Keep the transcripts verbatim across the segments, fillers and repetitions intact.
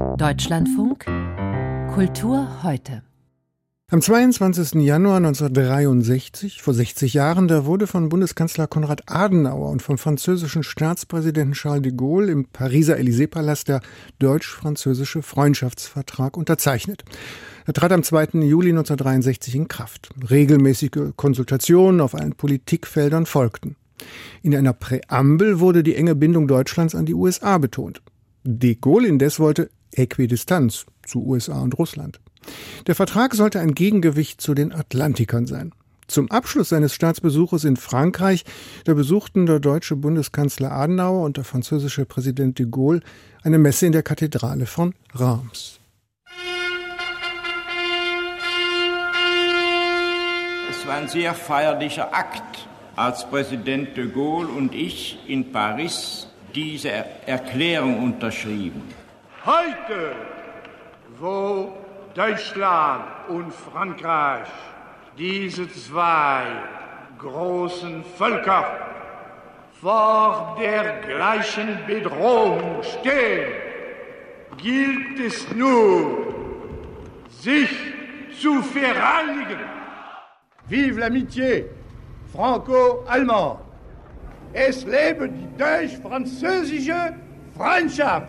Deutschlandfunk Kultur heute. Am zweiundzwanzigsten Januar neunzehnhundertdreiundsechzig, vor sechzig Jahren, da wurde von Bundeskanzler Konrad Adenauer und vom französischen Staatspräsidenten Charles de Gaulle im Pariser Élysée-Palast der deutsch-französische Freundschaftsvertrag unterzeichnet. Er trat am zweiten Juli neunzehnhundertdreiundsechzig in Kraft. Regelmäßige Konsultationen auf allen Politikfeldern folgten. In einer Präambel wurde die enge Bindung Deutschlands an die U S A betont. De Gaulle indes wollte Äquidistanz zu U S A und Russland. Der Vertrag sollte ein Gegengewicht zu den Atlantikern sein. Zum Abschluss seines Staatsbesuches in Frankreich, da besuchten der deutsche Bundeskanzler Adenauer und der französische Präsident de Gaulle eine Messe in der Kathedrale von Reims. Es war ein sehr feierlicher Akt, als Präsident de Gaulle und ich in Paris diese Erklärung unterschrieben. Heute, wo Deutschland und Frankreich, diese zwei großen Völker, vor der gleichen Bedrohung stehen, gilt es nur, sich zu vereinigen. Vive l'amitié franco-allemande. Es lebe die deutsch-französische Freundschaft.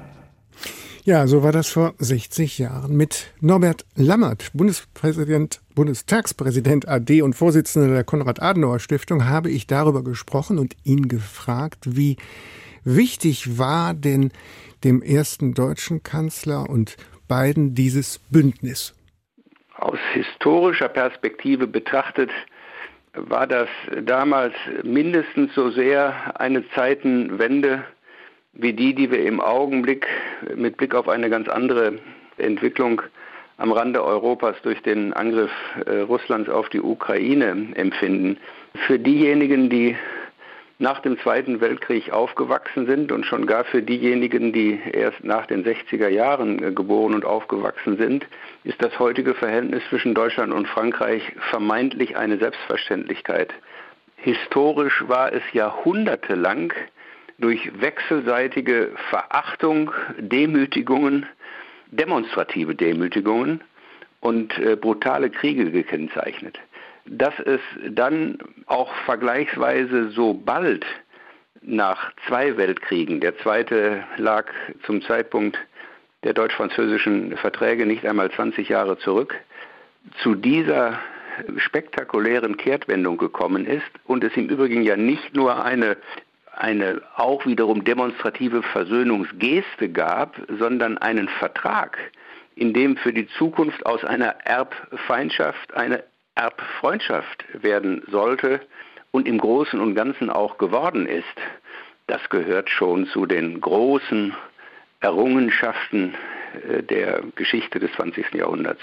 Ja, so war das vor sechzig Jahren. Mit Norbert Lammert, Bundespräsident, Bundestagspräsident A D und Vorsitzender der Konrad-Adenauer-Stiftung, habe ich darüber gesprochen und ihn gefragt, wie wichtig war denn dem ersten deutschen Kanzler und beiden dieses Bündnis? Aus historischer Perspektive betrachtet war das damals mindestens so sehr eine Zeitenwende wie die, die wir im Augenblick mit Blick auf eine ganz andere Entwicklung am Rande Europas durch den Angriff äh, Russlands auf die Ukraine empfinden. Für diejenigen, die nach dem Zweiten Weltkrieg aufgewachsen sind und schon gar für diejenigen, die erst nach den sechziger Jahren äh, geboren und aufgewachsen sind, ist das heutige Verhältnis zwischen Deutschland und Frankreich vermeintlich eine Selbstverständlichkeit. Historisch war es jahrhundertelang durch wechselseitige Verachtung, Demütigungen, demonstrative Demütigungen und äh, brutale Kriege gekennzeichnet. Dass es dann auch vergleichsweise so bald nach zwei Weltkriegen, der zweite lag zum Zeitpunkt der deutsch-französischen Verträge nicht einmal zwanzig Jahre zurück, zu dieser spektakulären Kehrtwendung gekommen ist und es im Übrigen ja nicht nur eine eine auch wiederum demonstrative Versöhnungsgeste gab, sondern einen Vertrag, in dem für die Zukunft aus einer Erbfeindschaft eine Erbfreundschaft werden sollte und im Großen und Ganzen auch geworden ist. Das gehört schon zu den großen Errungenschaften der Geschichte des zwanzigsten Jahrhunderts.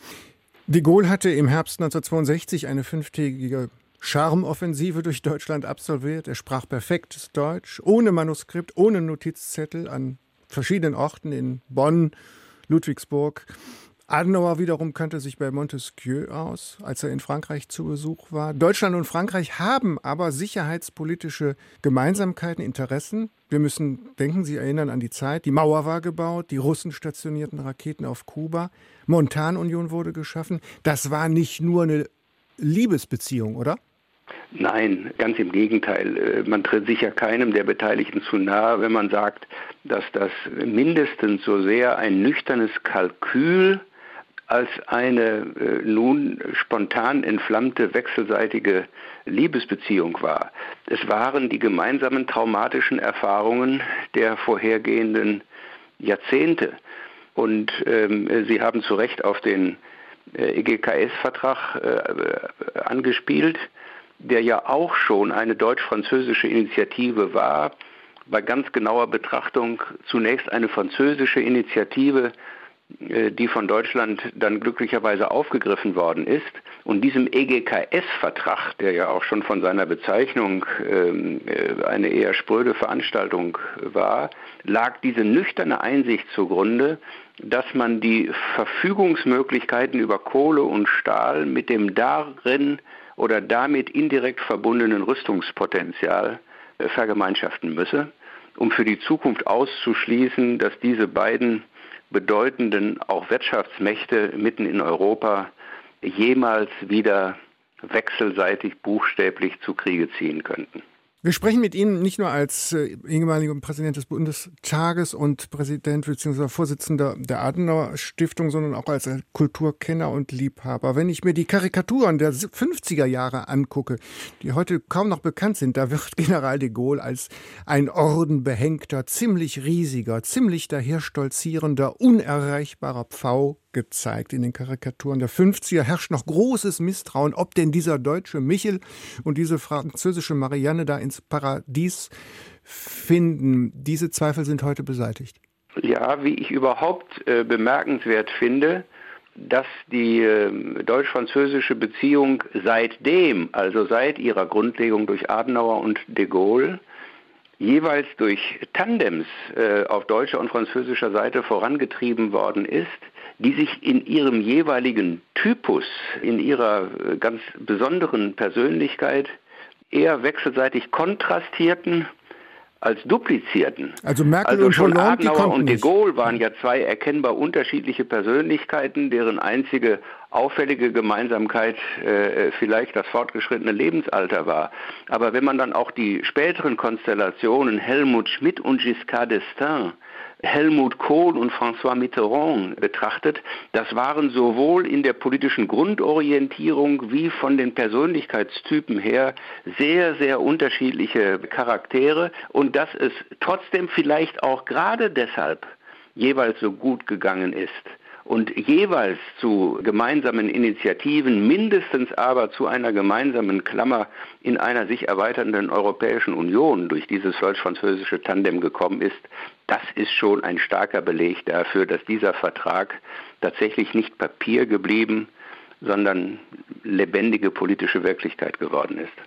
De Gaulle hatte im Herbst neunzehnhundertzweiundsechzig eine fünftägige Charmoffensive durch Deutschland absolviert. Er sprach perfektes Deutsch, ohne Manuskript, ohne Notizzettel an verschiedenen Orten in Bonn, Ludwigsburg. Adenauer wiederum kannte sich bei Montesquieu aus, als er in Frankreich zu Besuch war. Deutschland und Frankreich haben aber sicherheitspolitische Gemeinsamkeiten, Interessen. Wir müssen denken, Sie erinnern an die Zeit, die Mauer war gebaut, die Russen stationierten Raketen auf Kuba, Montanunion wurde geschaffen. Das war nicht nur eine Liebesbeziehung, oder? Nein, ganz im Gegenteil. Man tritt sicher keinem der Beteiligten zu nahe, wenn man sagt, dass das mindestens so sehr ein nüchternes Kalkül als eine äh, nun spontan entflammte wechselseitige Liebesbeziehung war. Es waren die gemeinsamen traumatischen Erfahrungen der vorhergehenden Jahrzehnte. Und ähm, Sie haben zu Recht auf den äh, E G K S-Vertrag äh, angespielt, der ja auch schon eine deutsch-französische Initiative war, bei ganz genauer Betrachtung zunächst eine französische Initiative, die von Deutschland dann glücklicherweise aufgegriffen worden ist. Und diesem E G K S-Vertrag, der ja auch schon von seiner Bezeichnung äh, eine eher spröde Veranstaltung war, lag diese nüchterne Einsicht zugrunde, dass man die Verfügungsmöglichkeiten über Kohle und Stahl mit dem darin oder damit indirekt verbundenen Rüstungspotenzial vergemeinschaften müsse, um für die Zukunft auszuschließen, dass diese beiden bedeutenden auch Wirtschaftsmächte mitten in Europa jemals wieder wechselseitig buchstäblich zu Kriege ziehen könnten. Wir sprechen mit Ihnen nicht nur als äh, ehemaliger Präsident des Bundestages und Präsident bzw. Vorsitzender der Adenauer Stiftung, sondern auch als Kulturkenner und Liebhaber. Wenn ich mir die Karikaturen der fünfziger Jahre angucke, die heute kaum noch bekannt sind, da wird General de Gaulle als ein ordenbehängter, ziemlich riesiger, ziemlich daherstolzierender, unerreichbarer Pfau gezeigt. In den Karikaturen der fünfziger herrscht noch großes Misstrauen, ob denn dieser deutsche Michel und diese französische Marianne da ins Paradies finden. Diese Zweifel sind heute beseitigt. Ja, wie ich überhaupt äh, bemerkenswert finde, dass die äh, deutsch-französische Beziehung seitdem, also seit ihrer Grundlegung durch Adenauer und de Gaulle, jeweils durch Tandems äh, auf deutscher und französischer Seite vorangetrieben worden ist, die sich in ihrem jeweiligen Typus, in ihrer äh, ganz besonderen Persönlichkeit eher wechselseitig kontrastierten als duplizierten. Also Merkel also und schon Hollande, Adenauer und de nicht. Gaulle waren ja zwei erkennbar unterschiedliche Persönlichkeiten, deren einzige auffällige Gemeinsamkeit äh, vielleicht das fortgeschrittene Lebensalter war. Aber wenn man dann auch die späteren Konstellationen Helmut Schmidt und Giscard d'Estaing, Helmut Kohl und François Mitterrand betrachtet, das waren sowohl in der politischen Grundorientierung wie von den Persönlichkeitstypen her sehr, sehr unterschiedliche Charaktere und dass es trotzdem vielleicht auch gerade deshalb jeweils so gut gegangen ist und jeweils zu gemeinsamen Initiativen, mindestens aber zu einer gemeinsamen Klammer in einer sich erweiternden Europäischen Union durch dieses deutsch-französische Tandem gekommen ist, das ist schon ein starker Beleg dafür, dass dieser Vertrag tatsächlich nicht Papier geblieben, sondern lebendige politische Wirklichkeit geworden ist.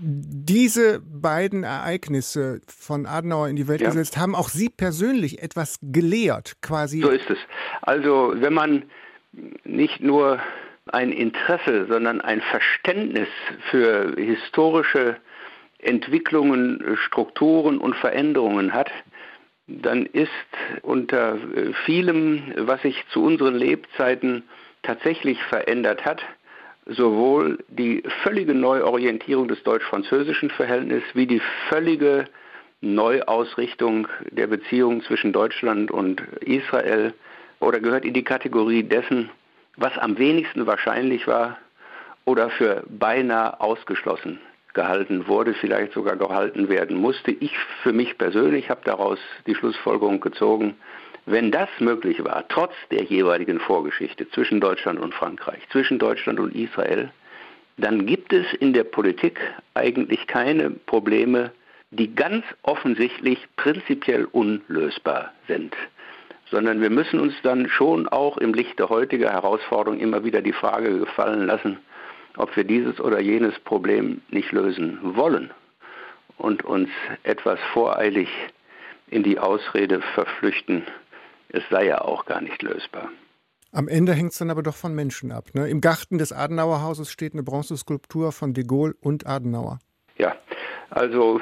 Diese beiden Ereignisse von Adenauer in die Welt ja. gesetzt, haben auch Sie persönlich etwas gelehrt, quasi? So ist es. Also wenn man nicht nur ein Interesse, sondern ein Verständnis für historische Entwicklungen, Strukturen und Veränderungen hat, dann ist unter vielem, was sich zu unseren Lebzeiten tatsächlich verändert hat, sowohl die völlige Neuorientierung des deutsch-französischen Verhältnisses wie die völlige Neuausrichtung der Beziehungen zwischen Deutschland und Israel oder gehört in die Kategorie dessen, was am wenigsten wahrscheinlich war oder für beinahe ausgeschlossen gehalten wurde, vielleicht sogar gehalten werden musste. Ich für mich persönlich habe daraus die Schlussfolgerung gezogen, wenn das möglich war, trotz der jeweiligen Vorgeschichte zwischen Deutschland und Frankreich, zwischen Deutschland und Israel, dann gibt es in der Politik eigentlich keine Probleme, die ganz offensichtlich prinzipiell unlösbar sind. Sondern wir müssen uns dann schon auch im Licht der heutigen Herausforderung immer wieder die Frage gefallen lassen, ob wir dieses oder jenes Problem nicht lösen wollen und uns etwas voreilig in die Ausrede verflüchten, es sei ja auch gar nicht lösbar. Am Ende hängt es dann aber doch von Menschen ab. Ne? Im Garten des Adenauerhauses steht eine Bronzeskulptur von de Gaulle und Adenauer. Ja, also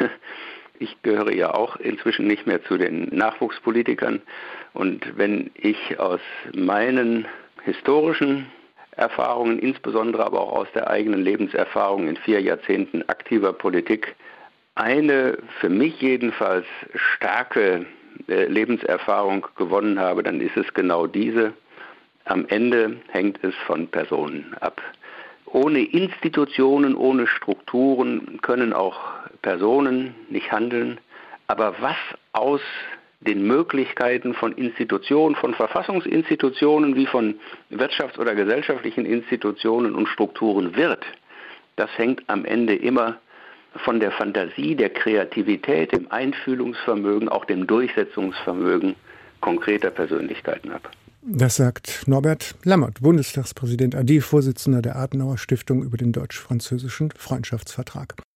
ich gehöre ja auch inzwischen nicht mehr zu den Nachwuchspolitikern. Und wenn ich aus meinen historischen Erfahrungen, insbesondere aber auch aus der eigenen Lebenserfahrung in vier Jahrzehnten aktiver Politik, eine für mich jedenfalls starke Lebenserfahrung gewonnen habe, dann ist es genau diese. Am Ende hängt es von Personen ab. Ohne Institutionen, ohne Strukturen können auch Personen nicht handeln. Aber was aus den Möglichkeiten von Institutionen, von Verfassungsinstitutionen wie von wirtschafts- oder gesellschaftlichen Institutionen und Strukturen wird, das hängt am Ende immer von der Fantasie, der Kreativität, dem Einfühlungsvermögen, auch dem Durchsetzungsvermögen konkreter Persönlichkeiten ab. Das sagt Norbert Lammert, Bundestagspräsident A D, Vorsitzender der Adenauer Stiftung über den deutsch-französischen Freundschaftsvertrag.